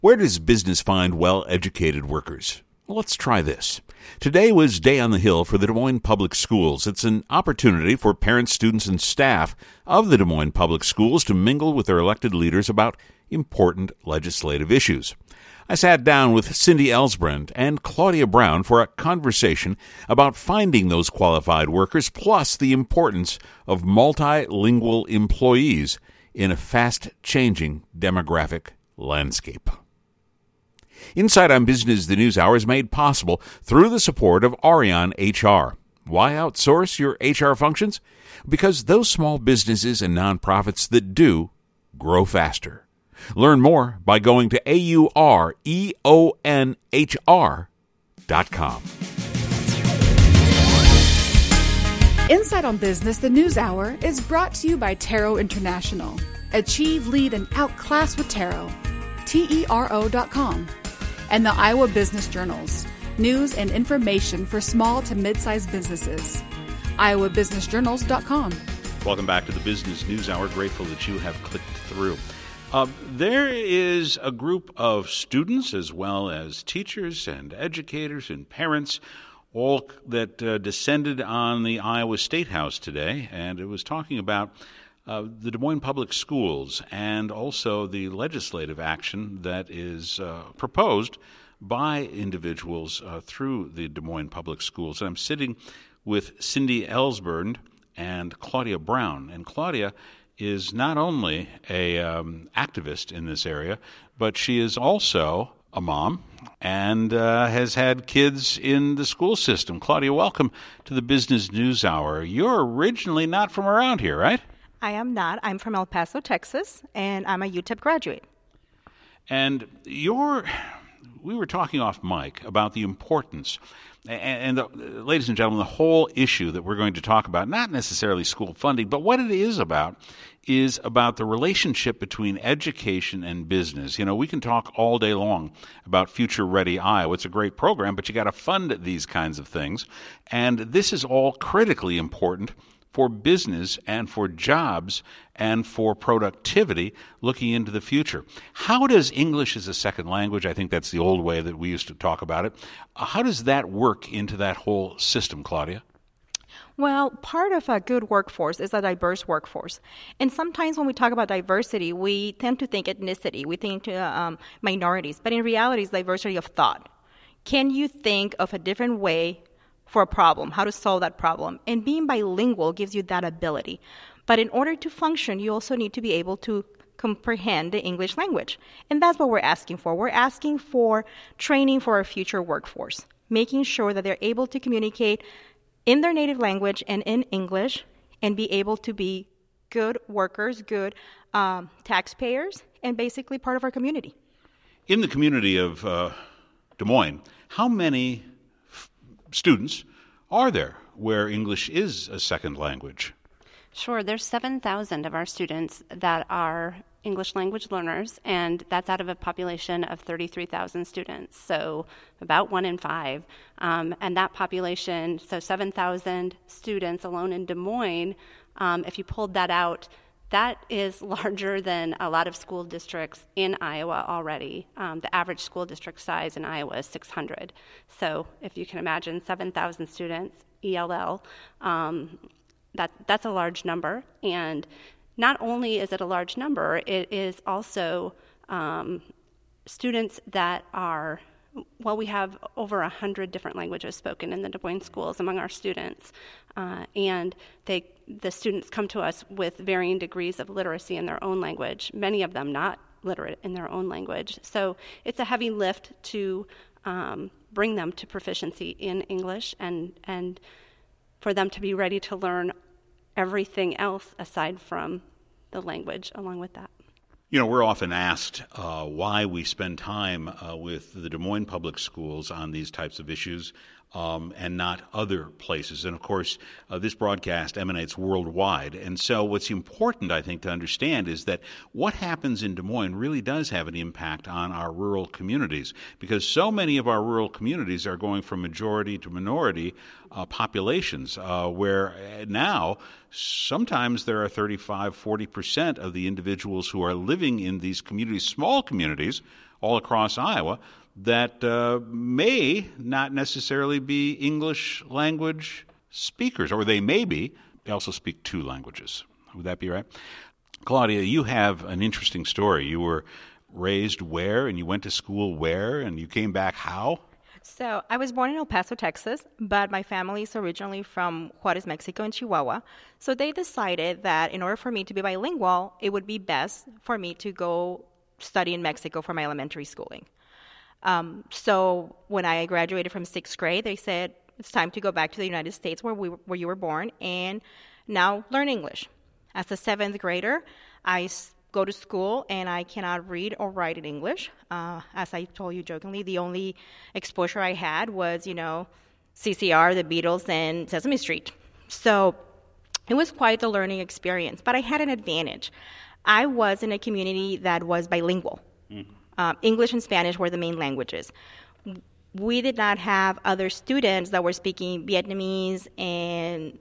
Where does business find well-educated workers? Well, let's try this. Today was Day on the Hill for the Des Moines Public Schools. It's an opportunity for parents, students, and staff of the Des Moines Public Schools to mingle with their elected leaders about important legislative issues. I sat down with Cindy Elsbrand and Claudia Brown for a conversation about finding those qualified workers, plus the importance of multilingual employees in a fast-changing demographic landscape. Insight on Business the News Hour is made possible through the support of Arion HR. Why outsource your HR functions? Because those small businesses and nonprofits that do grow faster. Learn more by going to aureonhr.com. Insight on Business the News Hour is brought to you by Tarot International. Achieve, lead, and outclass with Tarot. TERO.com. And the Iowa Business Journals, news and information for small to mid-sized businesses. IowaBusinessJournals.com. Welcome back to the Business News Hour. Grateful that you have clicked through. There is a group of students as well as teachers and educators and parents all that descended on the Iowa State House today, and it was talking about the Des Moines Public Schools and also the legislative action that is proposed by individuals through the Des Moines Public Schools. And I'm sitting with Cindy Elsbrand and Claudia Brown. And Claudia is not only a activist in this area, but she is also a mom and has had kids in the school system. Claudia, welcome to the Business News Hour. You're originally not from around here, right? I am not. I'm from El Paso, Texas, and I'm a UTEP graduate. And we were talking off mic about the importance, and ladies and gentlemen, the whole issue that we're going to talk about, not necessarily school funding, but what it is about the relationship between education and business. You know, we can talk all day long about Future Ready Iowa. It's a great program, but you got to fund these kinds of things. And this is all critically important for business and for jobs and for productivity looking into the future. How does English as a second language, I think that's the old way that we used to talk about it, how does that work into that whole system, Claudia? Well, part of a good workforce is a diverse workforce. And sometimes when we talk about diversity, we tend to think ethnicity, we think minorities, but in reality it's diversity of thought. Can you think of a different way for a problem, how to solve that problem? And being bilingual gives you that ability. But in order to function, you also need to be able to comprehend the English language. And that's what we're asking for. We're asking for training for our future workforce, making sure that they're able to communicate in their native language and in English and be able to be good workers, good taxpayers, and basically part of our community. In the community of Des Moines, how many students are there where English is a second language? Sure. There's 7,000 of our students that are English language learners, and that's out of a population of 33,000 students, so about 1 in 5. And that population, so 7,000 students alone in Des Moines, if you pulled that out, that is larger than a lot of school districts in Iowa already. The average school district size in Iowa is 600. So if you can imagine 7,000 students, ELL, that's a large number. And not only is it a large number, it is also students that are, well, we have over 100 different languages spoken in the Des Moines schools among our students. And the students come to us with varying degrees of literacy in their own language, many of them not literate in their own language. So it's a heavy lift to bring them to proficiency in English and for them to be ready to learn everything else aside from the language along with that. You know, we're often asked why we spend time with the Des Moines Public Schools on these types of issues and not other places. And, of course, this broadcast emanates worldwide. And so what's important, I think, to understand is that what happens in Des Moines really does have an impact on our rural communities, because so many of our rural communities are going from majority to minority populations, where now sometimes there are 35, 40% of the individuals who are living in these communities, small communities, all across Iowa that may not necessarily be English language speakers, or they may be. They also speak 2 languages. Would that be right? Claudia, you have an interesting story. You were raised where, and you went to school where, and you came back how? So I was born in El Paso, Texas, but my family is originally from Juarez, Mexico, and Chihuahua. So they decided that in order for me to be bilingual, it would be best for me to go study in Mexico for my elementary schooling. So when I graduated from 6th grade, they said, it's time to go back to the United States where you were born and now learn English. As a 7th grader, I go to school and I cannot read or write in English. As I told you jokingly, the only exposure I had was, CCR, the Beatles, and Sesame Street. So it was quite the learning experience, but I had an advantage. I was in a community that was bilingual. English and Spanish were the main languages. We did not have other students that were speaking Vietnamese and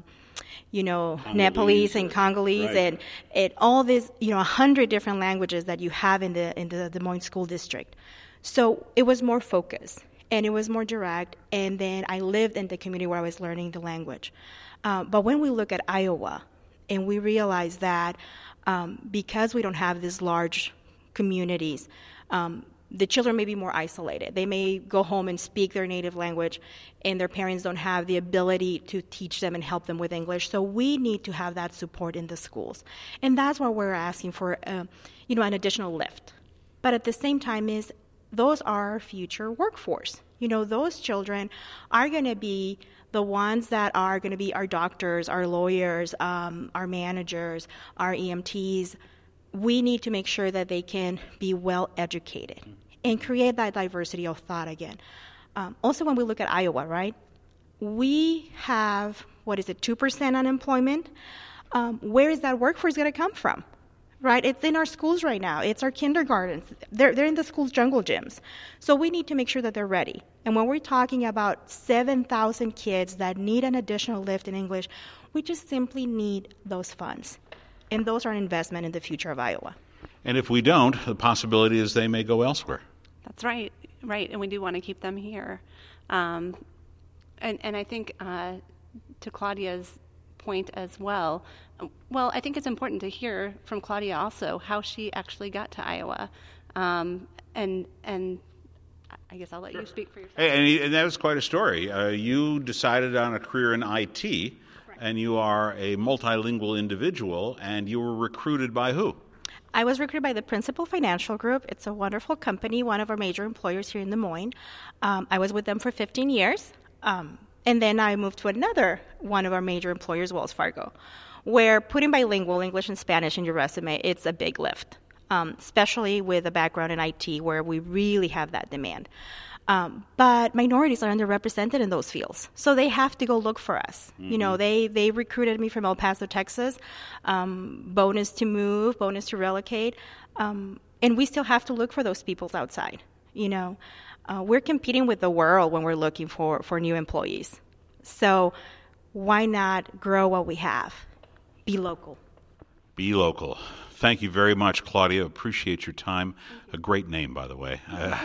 Nepalese and Congolese, right, and all this, 100 different languages that you have in the Des Moines School District. So it was more focused and it was more direct. And then I lived in the community where I was learning the language. But when we look at Iowa and we realize that because we don't have these large communities, the children may be more isolated. They may go home and speak their native language, and their parents don't have the ability to teach them and help them with English. So we need to have that support in the schools. And that's why we're asking for, an additional lift. But at the same time those are our future workforce. Those children are going to be the ones that are going to be our doctors, our lawyers, our managers, our EMTs. We need to make sure that they can be well educated and create that diversity of thought again. Also, when we look at Iowa, right, we have, 2% unemployment? Where is that workforce going to come from? Right? It's in our schools right now. It's our kindergartens. They're in the school's jungle gyms. So we need to make sure that they're ready. And when we're talking about 7,000 kids that need an additional lift in English, we just simply need those funds. And those are an investment in the future of Iowa. And if we don't, the possibility is they may go elsewhere. That's right. And we do want to keep them here. And I think to Claudia's point as well, I think it's important to hear from Claudia also how she actually got to Iowa. And I guess I'll let you speak for yourself. And that was quite a story. You decided on a career in IT. And you are a multilingual individual, and you were recruited by who? I was recruited by the Principal Financial Group. It's a wonderful company, one of our major employers here in Des Moines. I was with them for 15 years, and then I moved to another one of our major employers, Wells Fargo, where putting bilingual English and Spanish in your resume, it's a big lift, especially with a background in IT where we really have that demand. But minorities are underrepresented in those fields, so they have to go look for us. Mm-hmm. They recruited me from El Paso, Texas. Bonus to move, bonus to relocate, and we still have to look for those people outside. We're competing with the world when we're looking for new employees. So why not grow what we have? Be local. Be local. Thank you very much, Claudia. Appreciate your time. A great name, by the way.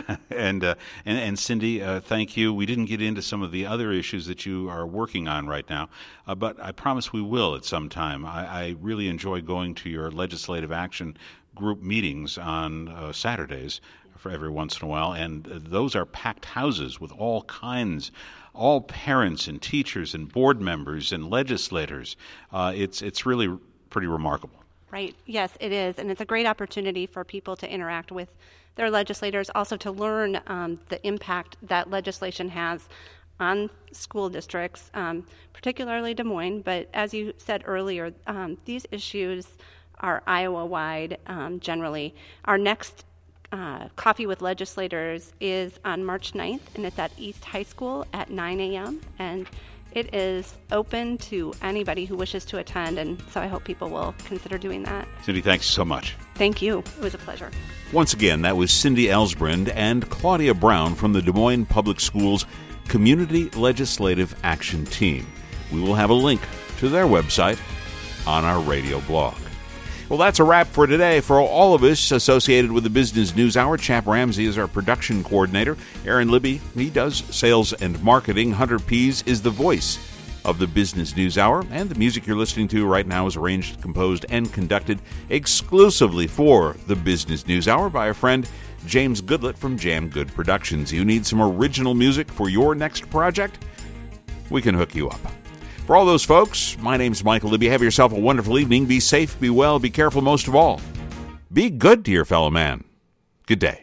And Cindy, thank you. We didn't get into some of the other issues that you are working on right now, but I promise we will at some time. I really enjoy going to your legislative action group meetings on Saturdays for every once in a while, and those are packed houses with all parents and teachers and board members and legislators. It's really pretty remarkable. Right. Yes, it is. And it's a great opportunity for people to interact with their legislators, also to learn the impact that legislation has on school districts, particularly Des Moines. But as you said earlier, these issues are Iowa-wide generally. Our next Coffee with Legislators is on March 9th, and it's at East High School at 9 a.m., and it is open to anybody who wishes to attend, and so I hope people will consider doing that. Cindy, thanks so much. Thank you. It was a pleasure. Once again, that was Cindy Elsbrand and Claudia Brown from the Des Moines Public Schools Community Legislative Action Team. We will have a link to their website on our radio blog. Well, that's a wrap for today. For all of us associated with the Business News Hour, Chap Ramsey is our production coordinator. Aaron Libby, he does sales and marketing. Hunter Pease is the voice of the Business News Hour. And the music you're listening to right now is arranged, composed, and conducted exclusively for the Business News Hour by our friend James Goodlett from Jam Good Productions. You need some original music for your next project? We can hook you up. For all those folks, my name's Michael Libby. Have yourself a wonderful evening. Be safe, be well, be careful most of all. Be good to your fellow man. Good day.